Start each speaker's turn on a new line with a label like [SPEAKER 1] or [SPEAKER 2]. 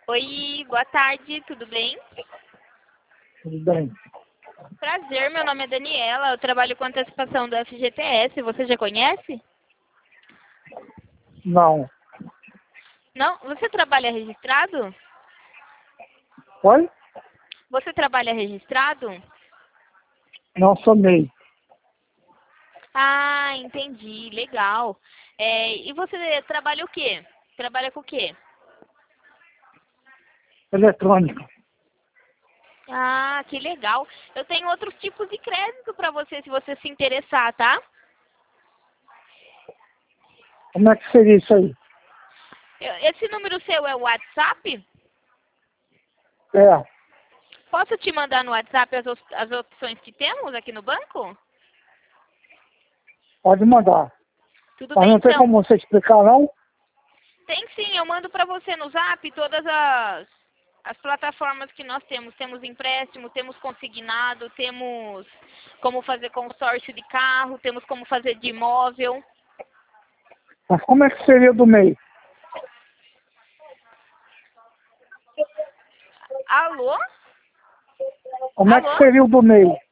[SPEAKER 1] Oi, boa tarde, tudo bem?
[SPEAKER 2] Tudo bem.
[SPEAKER 1] Prazer, meu nome é Daniela, eu trabalho com antecipação do FGTS, você já conhece?
[SPEAKER 2] Não.
[SPEAKER 1] Não? Você trabalha registrado?
[SPEAKER 2] Oi?
[SPEAKER 1] Você trabalha registrado?
[SPEAKER 2] Não sou MEI.
[SPEAKER 1] Ah, entendi, legal. E você trabalha o quê? Trabalha com o quê?
[SPEAKER 2] Eletrônica.
[SPEAKER 1] Ah, que legal. Eu tenho outros tipos de crédito para você, se você se interessar, tá?
[SPEAKER 2] Como é que seria isso aí?
[SPEAKER 1] Esse número seu é o WhatsApp?
[SPEAKER 2] É,
[SPEAKER 1] Posso te mandar no WhatsApp as opções que temos aqui no banco?
[SPEAKER 2] pode mandar.
[SPEAKER 1] Tudo
[SPEAKER 2] Mas
[SPEAKER 1] bem,
[SPEAKER 2] não tem
[SPEAKER 1] então.
[SPEAKER 2] como você explicar, não?
[SPEAKER 1] Tem sim, eu mando para você no Zap todas as plataformas que nós temos. Temos empréstimo, temos consignado, temos como fazer consórcio de carro, temos como fazer de imóvel.
[SPEAKER 2] Mas como é que seria do MEI?
[SPEAKER 1] Alô?
[SPEAKER 2] Como é que
[SPEAKER 1] Alô?
[SPEAKER 2] seria o do MEI?